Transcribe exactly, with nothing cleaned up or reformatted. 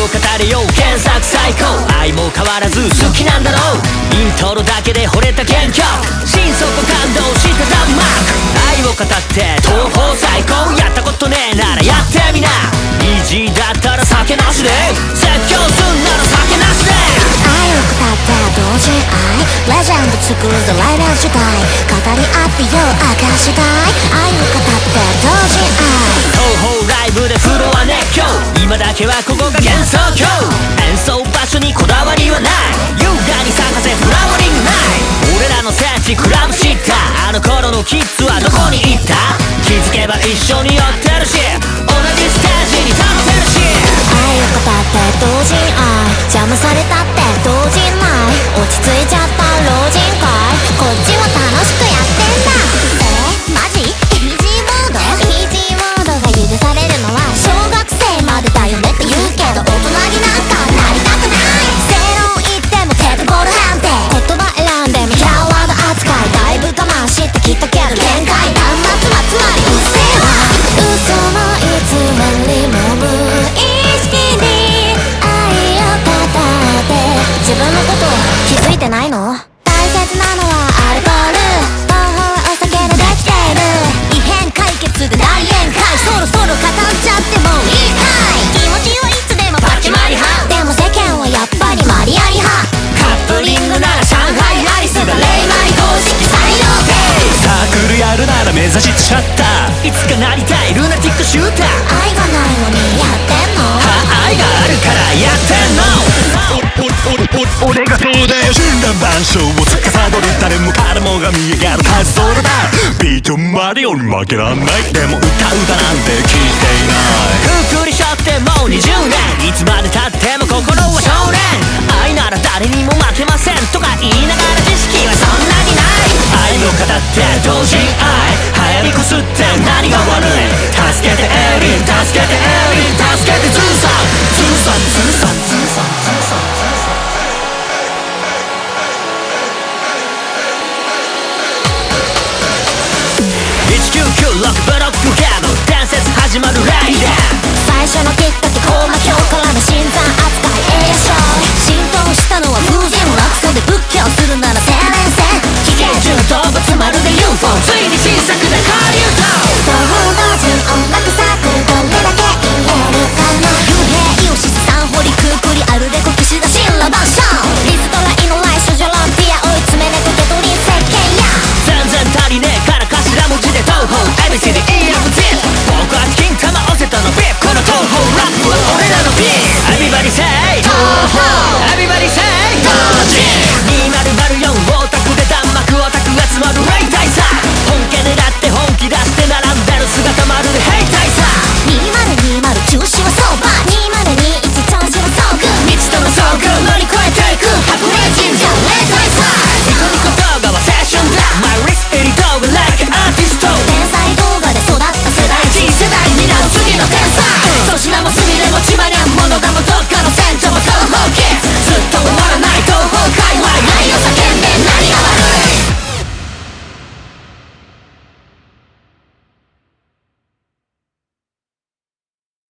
語れよう検索最高。愛も変わらず好きなんだろう。イントロだけで惚れた原曲。心底感動してたマーク。愛を語って東方最高。やったことねえならやってみな。イージーだったら酒なしで説教すんなら酒なしで。 愛を語って同時愛レジェンド作るぜ来年時代。語り合ってよ明かしたい。愛を語って同時愛。 東方ライブでフロア熱狂。今だけはここが幻想郷。演奏場所にこだわりはない。優雅に咲かせフラワリングナイト。俺らの聖地クラブシッター。あの頃のキッズはどこに行った。気づけば一緒にやってるし同じステージに立ってるし。 愛を語って同時愛。邪魔されたって同時ない。落ち着いちゃった老人会。こっちは楽しくやってんだ。えマジイージーモードイージーモードが許されるのは小学生までだよねって言うけど大人になんかなりたくない。正論言ってもケツボール判定。言葉選んでもキャワード扱い。だいぶ我慢してきたけど限界。端末はつまりうっせえわ。嘘の偽りも無意識に愛を語って自分のこと気づいてないの。大切なのはアルコール。方法はお酒でできている。異変解決で大宴会。そろそろ語っちゃってもいいかい。気持ちはいつでもパッチマリ派。でも世間はやっぱりマリアリ派。 カップリングなら上海アリスがレイマリ公式採用で。 サークルやるなら目指しちゃった。いつかなりたいルナティックシューター。 愛がないのにやってんの。 は愛があるからやってんの。俺がそうだよ。神羅万象を司る誰も彼もが見上げるカズソールだ。ビートマリオに負けらんない。でも歌うだなんて聞いていない。くくりしょってもうにじゅうねん。いつまでたっても心は少年。愛なら誰にも負けませんとか言いながら知識はそんなにない。愛を語って同時愛。流行りこすって何が悪い。助けてエリン助けてエリン助けてズーさんズーさんズーさんズーさんズーさん。いちきゅうきゅうろくぶ